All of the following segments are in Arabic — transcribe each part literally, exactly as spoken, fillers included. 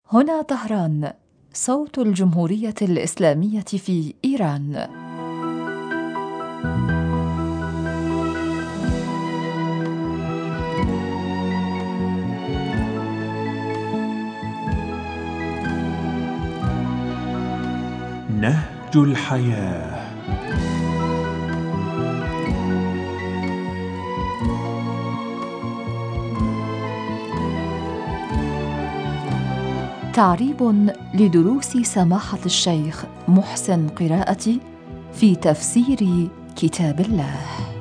هنا طهران، صوت الجمهورية الإسلامية في إيران. نهج الحياة. تعريب لدروس سماحة الشيخ محسن قراءتي في تفسير كتاب الله.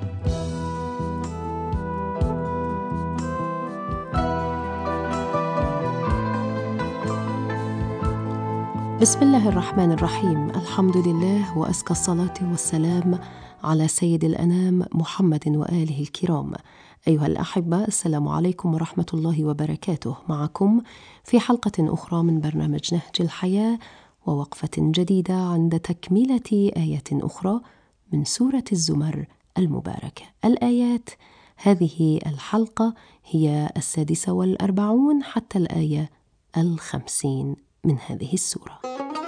بسم الله الرحمن الرحيم. الحمد لله وأزكى الصلاة والسلام على سيد الأنام محمد وآله الكرام. أيها الأحبة، السلام عليكم ورحمة الله وبركاته. معكم في حلقة أخرى من برنامج نهج الحياة، ووقفة جديدة عند تكملة آية أخرى من سورة الزمر المباركة. الآيات هذه الحلقة هي السادسة والأربعون حتى الآية الخمسين من هذه السورة.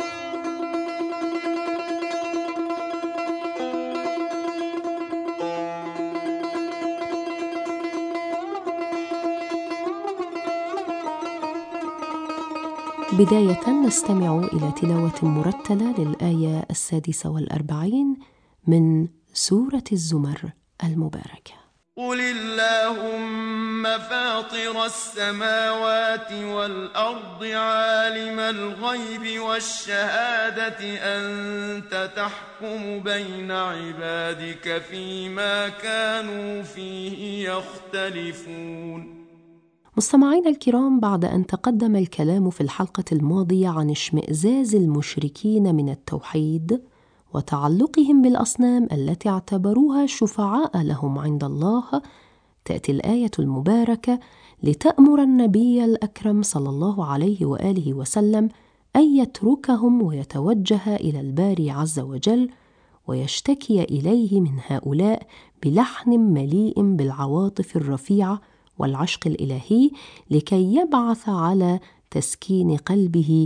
بداية نستمع إلى تلاوة مرتلة للآية السادسة والأربعين من سورة الزمر المباركة. قل اللهم فاطر السماوات والأرض عالم الغيب والشهادة أنت تحكم بين عبادك فيما كانوا فيه يختلفون. مستمعين الكرام، بعد أن تقدم الكلام في الحلقة الماضية عن اشمئزاز المشركين من التوحيد وتعلقهم بالأصنام التي اعتبروها شفعاء لهم عند الله، تأتي الآية المباركة لتأمر النبي الأكرم صلى الله عليه وآله وسلم أن يتركهم ويتوجه إلى الباري عز وجل ويشتكي إليه من هؤلاء بلحن مليء بالعواطف الرفيعة والعشق الإلهي، لكي يبعث على تسكين قلبه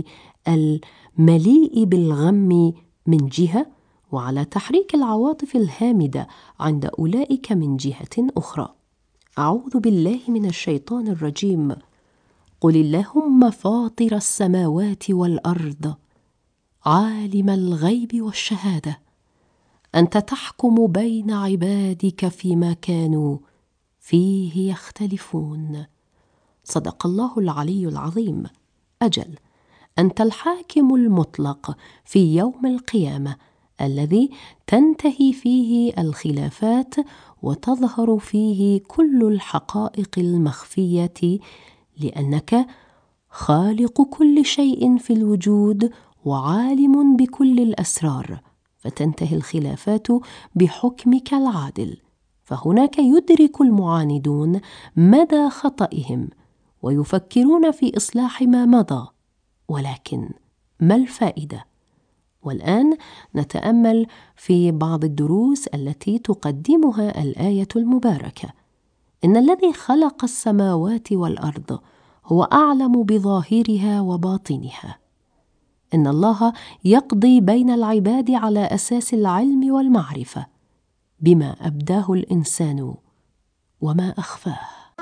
المليء بالغم من جهة، وعلى تحريك العواطف الهامدة عند أولئك من جهة أخرى. أعوذ بالله من الشيطان الرجيم. قل اللهم فاطر السماوات والأرض عالم الغيب والشهادة أنت تحكم بين عبادك فيما كانوا فيه يختلفون. صدق الله العلي العظيم. أجل، أنت الحاكم المطلق في يوم القيامة الذي تنتهي فيه الخلافات وتظهر فيه كل الحقائق المخفية، لأنك خالق كل شيء في الوجود وعالم بكل الأسرار، فتنتهي الخلافات بحكمك العادل. فهناك يدرك المعاندون مدى خطئهم ويفكرون في إصلاح ما مضى، ولكن ما الفائدة؟ والآن نتأمل في بعض الدروس التي تقدمها الآية المباركة. إن الذي خلق السماوات والأرض هو أعلم بظاهرها وباطنها. إن الله يقضي بين العباد على أساس العلم والمعرفة بما أبداه الإنسان وما أخفاه.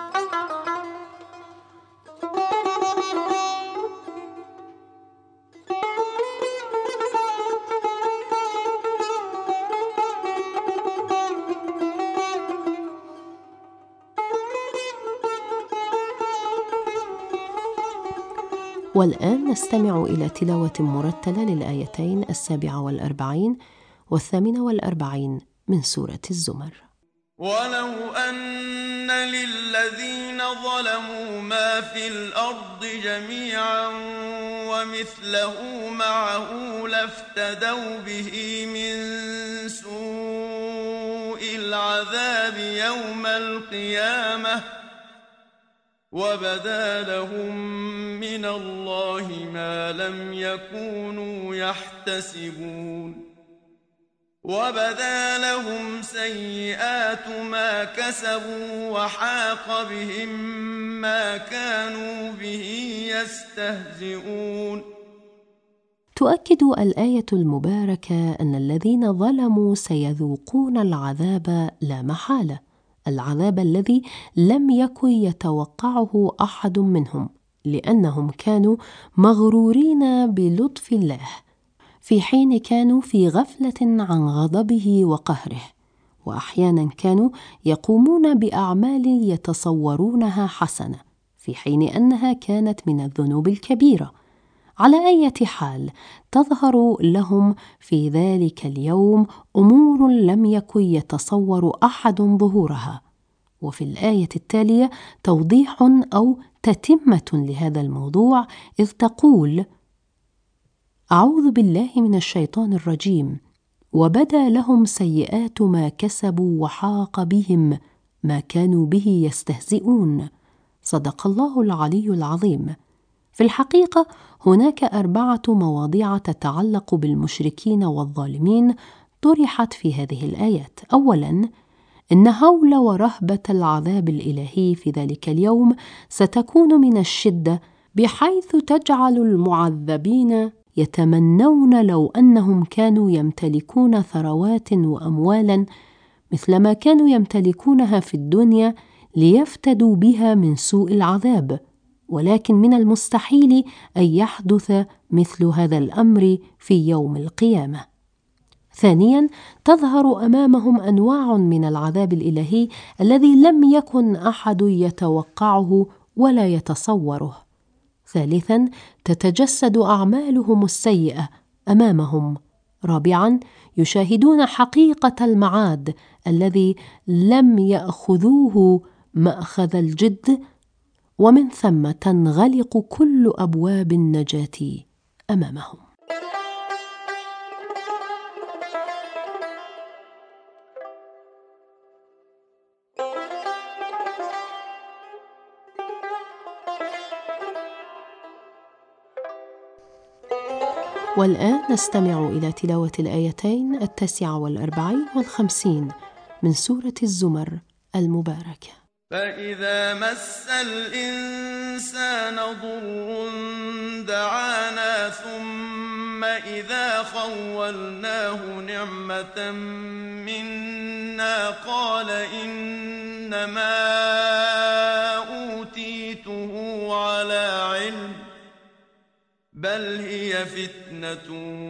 والآن نستمع إلى تلاوة مرتلة للآيتين السابعة والأربعين والثامنة والأربعين من سورة الزمر. ولو أن للذين ظلموا ما في الأرض جميعا ومثله معه لافتدوا به من سوء العذاب يوم القيامة وبدا لهم من الله ما لم يكونوا يحتسبون. وبدا لهم سيئات ما كسبوا وحاق بهم ما كانوا به يستهزئون. تؤكد الآية المباركة أن الذين ظلموا سيذوقون العذاب لا محالة، العذاب الذي لم يكن يتوقعه أحد منهم، لأنهم كانوا مغرورين بلطف الله، في حين كانوا في غفلة عن غضبه وقهره، وأحيانا كانوا يقومون بأعمال يتصورونها حسنة، في حين أنها كانت من الذنوب الكبيرة. على أي حال تظهر لهم في ذلك اليوم أمور لم يكن يتصور أحد ظهورها. وفي الآية التالية توضيح أو تتمة لهذا الموضوع، إذ تقول: أعوذ بالله من الشيطان الرجيم، وبدا لهم سيئات ما كسبوا وحاق بهم ما كانوا به يستهزئون. صدق الله العلي العظيم. في الحقيقة هناك أربعة مواضيع تتعلق بالمشركين والظالمين طرحت في هذه الآيات. أولاً، إن هول ورهبة العذاب الإلهي في ذلك اليوم ستكون من الشدة، بحيث تجعل المعذبين يتمنون لو أنهم كانوا يمتلكون ثروات وأموالا مثل ما كانوا يمتلكونها في الدنيا ليفتدوا بها من سوء العذاب، ولكن من المستحيل أن يحدث مثل هذا الأمر في يوم القيامة. ثانياً، تظهر أمامهم أنواع من العذاب الإلهي الذي لم يكن أحد يتوقعه ولا يتصوره. ثالثاً، تتجسد أعمالهم السيئة أمامهم. رابعاً، يشاهدون حقيقة المعاد الذي لم يأخذوه مأخذ الجد، ومن ثم تنغلق كل أبواب النجاة أمامهم. والآن نستمع إلى تلاوة الآيتين التاسعة والأربعين والخمسين من سورة الزمر المباركة. فإذا مس الإنسان ضر دعانا ثم إذا خولناه نعمة منا قال إنما أوتيته على علم بل هي فتنة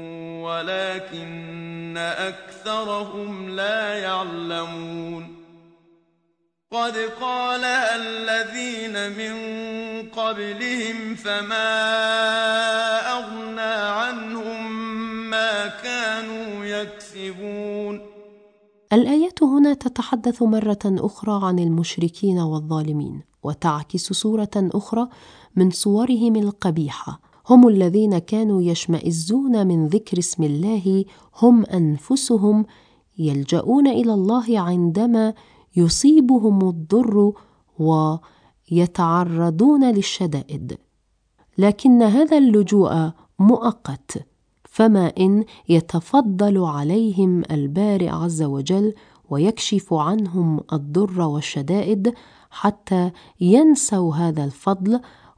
ولكن أكثرهم لا يعلمون. قد قالها الذين من قبلهم فما أغنى عنهم ما كانوا يكسبون. الآية هنا تتحدث مرة أخرى عن المشركين والظالمين، وتعكس صورة أخرى من صورهم القبيحة. هم الذين كانوا يشمئزون من ذكر اسم الله، هم أنفسهم يلجؤون إلى الله عندما يصيبهم الضر ويتعرضون للشدائد، لكن هذا اللجوء مؤقت، فما إن يتفضل عليهم البارئ عز وجل ويكشف عنهم الضر والشدائد حتى ينسوا هذا الفضل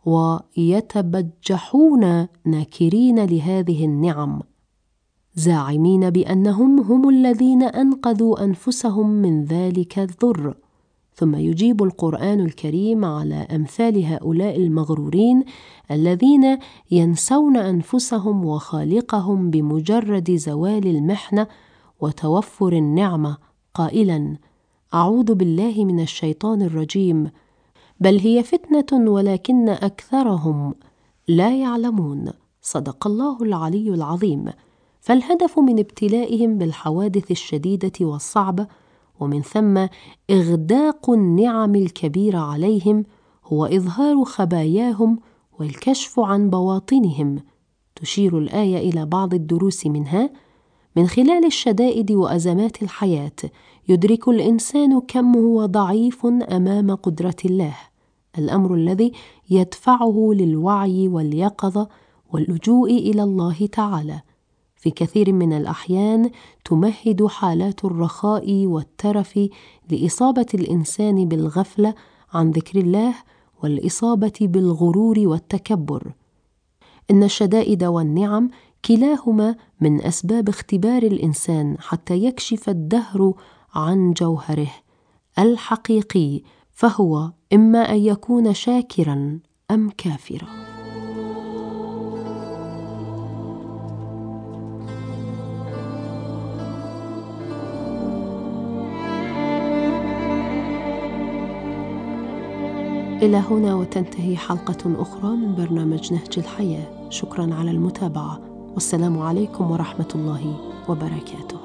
ويتبجحون ناكرين لهذه النعم، زاعمين بأنهم هم الذين أنقذوا أنفسهم من ذلك الضر. ثم يجيب القرآن الكريم على أمثال هؤلاء المغرورين الذين ينسون أنفسهم وخالقهم بمجرد زوال المحنة وتوفر النعمة، قائلاً: أعوذ بالله من الشيطان الرجيم، بل هي فتنة ولكن أكثرهم لا يعلمون. صدق الله العلي العظيم. فالهدف من ابتلائهم بالحوادث الشديدة والصعبة ومن ثم إغداق النعم الكبيرة عليهم هو إظهار خباياهم والكشف عن بواطنهم. تشير الآية إلى بعض الدروس منها: من خلال الشدائد وأزمات الحياة يدرك الإنسان كم هو ضعيف أمام قدرة الله، الأمر الذي يدفعه للوعي واليقظة واللجوء إلى الله تعالى. في كثير من الأحيان تمهد حالات الرخاء والترف لإصابة الإنسان بالغفلة عن ذكر الله والإصابة بالغرور والتكبر. إن الشدائد والنعم كلاهما من أسباب اختبار الإنسان حتى يكشف الدهر عن جوهره الحقيقي، فهو إما أن يكون شاكراً أم كافراً. إلى هنا وتنتهي حلقة أخرى من برنامج نهج الحياة. شكراً على المتابعة، والسلام عليكم ورحمة الله وبركاته.